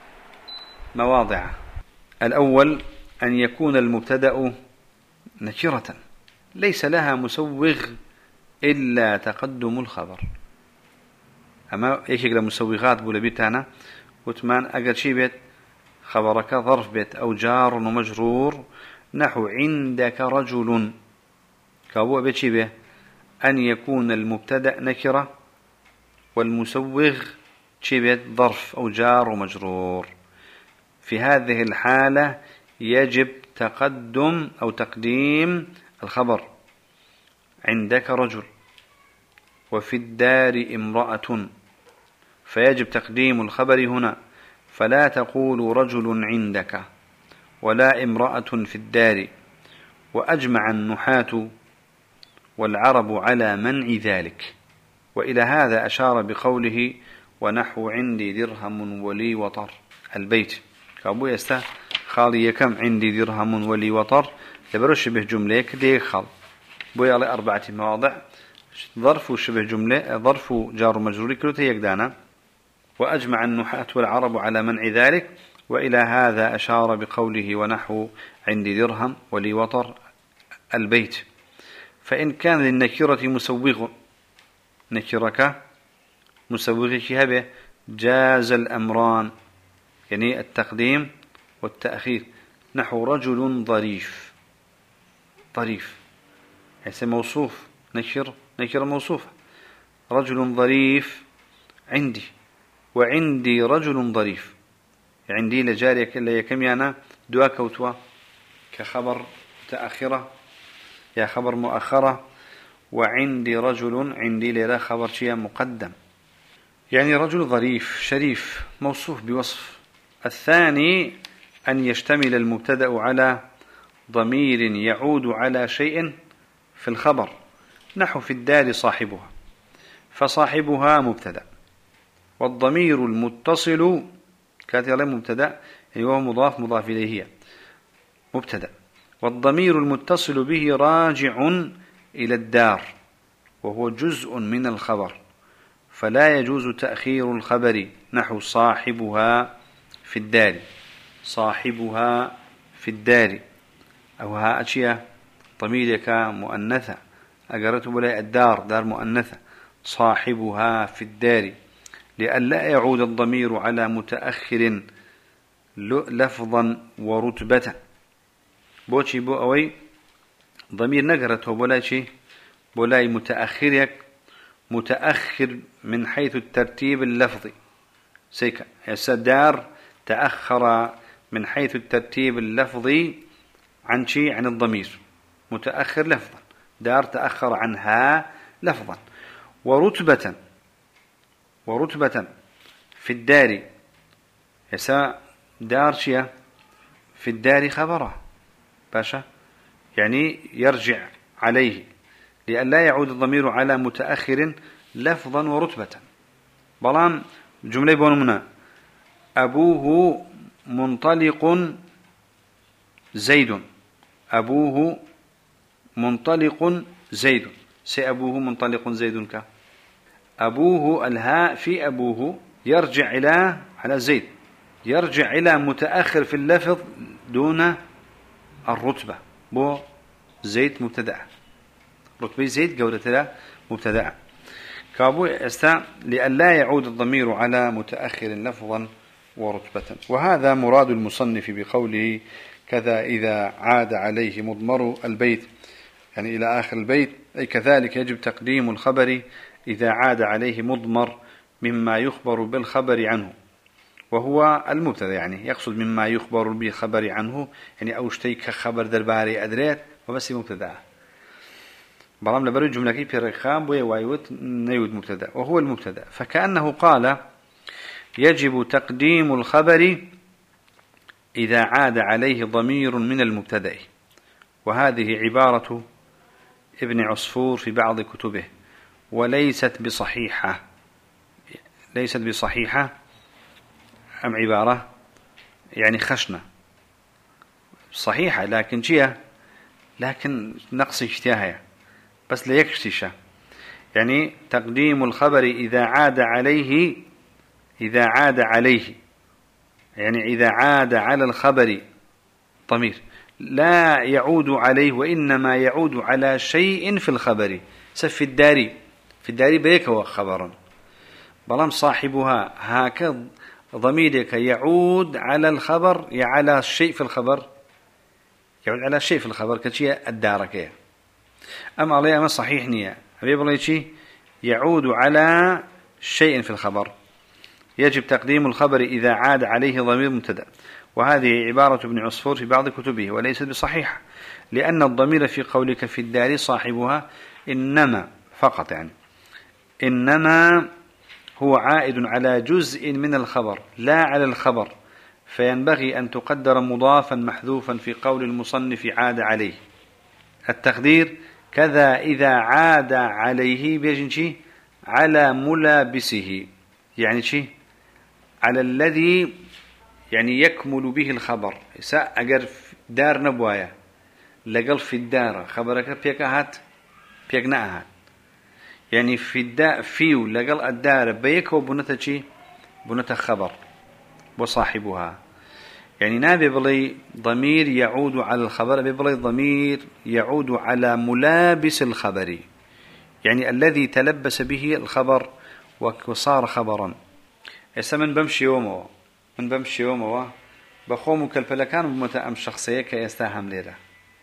مواضع. الأول أن يكون المبتدأ نكرة ليس لها مسوغ إلا تقدم الخبر. أما إيش يقول مسوغات بولا بيتانا وثمان أقل شي بيت خبرك ظرف بيت أو جار ومجرور نحو عندك رجل كابو بيت شي بيه أن يكون المبتدأ نكرة والمسوغ شي بيت ظرف أو جار ومجرور. في هذه الحالة يجب تقدم أو تقديم الخبر عندك رجل وفي الدار امرأة فيجب تقديم الخبر هنا فلا تقول رجل عندك ولا امرأة في الدار. وأجمع النحاة والعرب على منع ذلك. وإلى هذا أشار بقوله ونحو عندي درهم ولي وطر البيت كابو يستا خالي كم عندي درهم ولي وطر لبرش به جملة كدي خال بوي على أربعة مواضع ظرف وشبه جملة ظرف جار مجرور كلته يقدانا. وأجمع النحاة والعرب على منع ذلك. وإلى هذا أشار بقوله ونحو عندي درهم ولي وطر البيت. فإن كان للنكرة مسوغ نكرك مسوغ شهبه جاز الأمران يعني التقديم والتأخير نحو رجل ظريف ظريف يعني موصوف نكر نكر موصوف رجل ظريف عندي وعندي رجل ظريف عندي لجاريك إلا يكم يانا دواك وتوا كخبر تأخرة يا خبر مؤخرة وعندي رجل، عندي ليرا خبر شيء مقدم، يعني رجل ظريف شريف موصوف بوصف. الثاني أن يشتمل المبتدأ على ضمير يعود على شيء في الخبر، نحو في الدار صاحبها، فصاحبها مبتدأ، والضمير المتصل كاتب مبتدأ يعني هو مضاف مضاف إليه مبتدأ، والضمير المتصل به راجع إلى الدار وهو جزء من الخبر، فلا يجوز تأخير الخبر، نحو صاحبها في الدار، صاحبها في الدار، أو ها أشياء ضميرك مؤنثة أقرأت بلا الدار دار مؤنثة، صاحبها في الدار، لئلا يعود الضمير على متأخر لفظا ورتبة. بوشي بو أوي ضمير نقرته بولا شي بولاي متأخرك متأخر من حيث الترتيب اللفظي سيكا يسدار تأخر من حيث الترتيب اللفظي عن شي عن الضمير، متأخر لفظا، دار تأخر عنها لفظا. ورتبة ورتبة في الدار يسا دار شيا في الدار خبره باشا، يعني يرجع عليه لئلا يعود الضمير على متأخر لفظا ورتبة. بلان جملة بونمنا أبوه منطلق زيد، أبوه منطلق زيد، سي أبوه منطلق زيد ك أبوه الهاء في أبوه يرجع إلى على زيد، يرجع إلى متأخر في اللفظ دون الرتبة، بو زيد مبتدأ، رتبة زيد جودة مبتدأ كابو استا لئلا يعود الضمير على متأخر لفظا ورتبة. وهذا مراد المصنف بقوله كذا إذا عاد عليه مضمر البيت، يعني إلى آخر البيت، أي كذلك يجب تقديم الخبر إذا عاد عليه مضمر مما يخبر بالخبر عنه، وهو المبتدأ، يعني يقصد مما يخبر بالخبر عنه، يعني أو شتيك خبر درباري أدريت وبس مبتدأ. برام لبرو جملة كي بيرخام بوي وايوت نيود مبتدأ وهو المبتدأ، فكأنه قال يجب تقديم الخبر إذا عاد عليه ضمير من المبتدأ. وهذه عبارة ابن عصفور في بعض كتبه، وليست بصحيحة. ليست بصحيحة أم عبارة يعني خشنة صحيحة لكن جيه لكن نقص اجتهاها بس لا يكشتش، يعني تقديم الخبر إذا عاد عليه، إذا عاد عليه يعني إذا عاد على الخبر ضمير لا يعود عليه وإنما يعود على شيء في الخبر، سف الدار في الدار بيك هو خبرا، بلام صاحبها هكذا ضميرك يعود على الخبر، يا على الشيء في الخبر، يعود على شيء في الخبر كشيء الدارك. أما عليه أما صحيح نية أبي بالله شيء يعود على شيء في الخبر، يجب تقديم الخبر إذا عاد عليه ضمير مبتدأ. وهذه عبارة ابن عصفور في بعض كتبه وليست بصحيحة، لأن الضمير في قولك في الدار صاحبها إنما فقط يعني إنما هو عائد على جزء من الخبر لا على الخبر، فينبغي أن تقدر مضافا محذوفا في قول المصنف عاد عليه. التقدير كذا إذا عاد عليه بيجنشي على ملابسه، يعني شي على الذي يعني يكمل به الخبر. سأجر دار نبوايا لقل في الدار خبرك بيك هات بيك نأهات، يعني في الدار فيو لقل الدار بيك وبنت شي بنت خبر وصاحبها، يعني نابي بلي ضمير يعود على الخبر، بلي ضمير يعود على ملابس الخبر، يعني الذي تلبس به الخبر وصار خبرا. إذا من بمشي يومه من بمشي يومه بخوم كالفلكان بمتأم شخصية كيستاهم ليلة،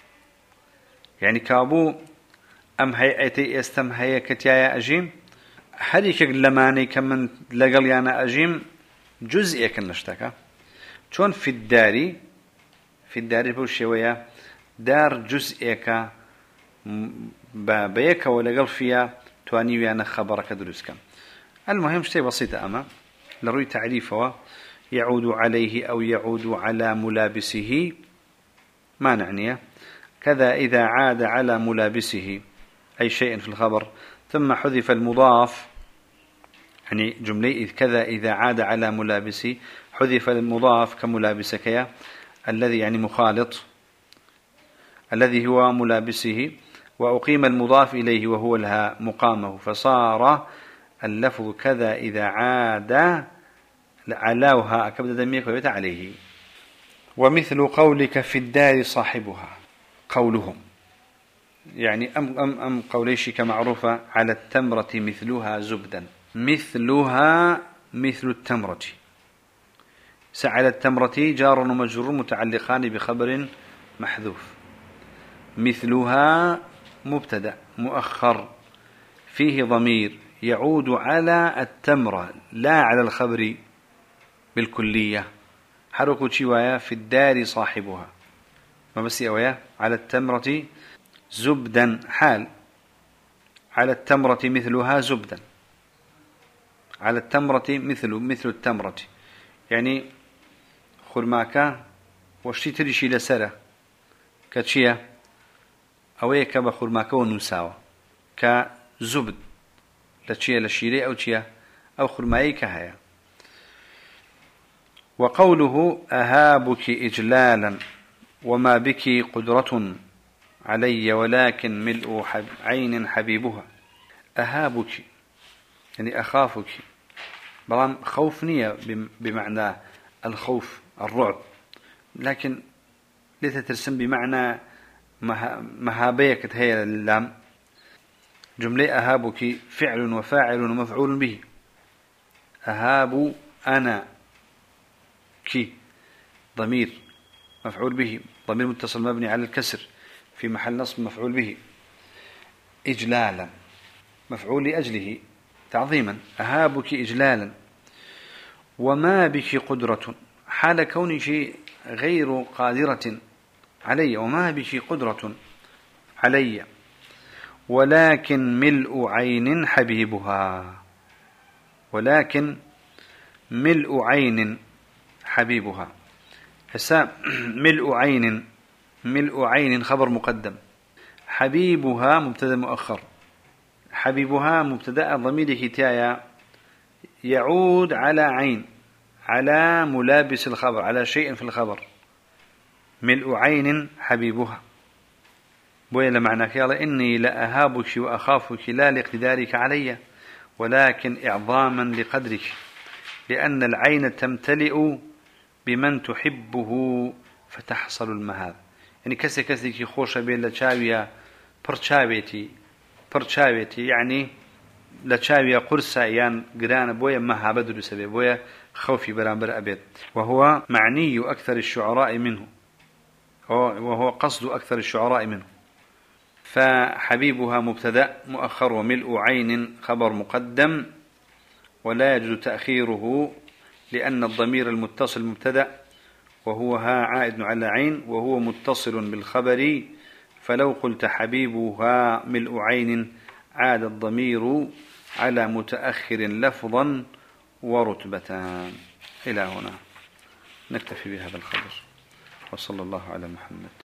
يعني كابو أم هيئتي استم هيئ كتيايا أجيم هذيك لماني كمن لقل يانا أجيم جزء كنشتكى شون في الداري في الداري بوشيوية دار جزء بيك ولا قل فيها تواني ويانا خبرك دروسك. المهم شيء بسيط أما لروي تعريفه يعود عليه أو يعود على ملابسه ما نعنيه كذا إذا عاد على ملابسه أي شيء في الخبر ثم حذف المضاف يعني جملة كذا إذا عاد على ملابسه حذف المضاف كملابسك الذي يعني مخالط الذي هو ملابسه وأقيم المضاف إليه وهو الهاء مقامه فصار اللفظ كذا إذا عاد علاوها كبد دميك ويبت عليه. ومثل قولك في الدار صاحبها قولهم يعني أم أم أم قوليش كمعروفة على التمرة مثلها زبدا مثلها مثل التمرة سعل التمرة جار ومجرور متعلقان بخبر محذوف مثلها مبتدأ مؤخر فيه ضمير يعود على التمرة لا على الخبر بالكلية حركوا شوايا في الدار صاحبها ما بس أويا على التمرة زبدا حال على التمرة مثلها زبدا على التمرة مثل مثل التمرة يعني خرماكا وشتي تريشي لسرة كتشيا أويا كبا خرماكا ونساوة كزبد لتشيا لشيري أو تشيا أو خرماي كهيا. وقوله أهابك إجلالا وما بك قدرة علي ولكن ملء حب عين حبيبها أهابك يعني أخافك بلان خوف نية بمعنى الخوف الرعب لكن ليس ترسم بمعنى مهابيك هي اللام جملة أهابك فعل وفاعل ومفعول به أهاب أنا كي ضمير مفعول به ضمير متصل مبني على الكسر في محل نصب مفعول به إجلالا مفعول لأجله تعظيما أهابك إجلالا وما بك قدرة حال كون شيء غير قادرة علي وما بك قدرة علي ولكن ملء عين حبيبها ولكن ملء عين حبيبها هسا ملء عين ملء عين خبر مقدم حبيبها مبتدا مؤخر حبيبها مبتدا ضمير كتايا يعود على عين على ملابس الخبر على شيء في الخبر ملء عين حبيبها بويا لمعناك يلا إني لأهابك وأخافك لا لاقتدارك علي ولكن إعظاما لقدرك لأن العين تمتلئ بمن تحبه فتحصل المهاب يعني كسي كسي كي خوشة بين لتشاوية برشاويتي برشاويتي يعني لتشاوية قرصة يعني قران بويا مها بدر سبي بويا خوفي برامبر أبيت وهو معني أكثر الشعراء منه وهو قصد أكثر الشعراء منه فحبيبها مبتدأ مؤخر وملء عين خبر مقدم ولا يجوز تأخيره لأن الضمير المتصل مبتدأ وهو ها عائد على عين وهو متصل بالخبر فلو قلت حبيبها ملء عين عاد الضمير على متأخر لفظا ورتبتان. إلى هنا نكتفي بهذا الخبر وصلى الله على محمد.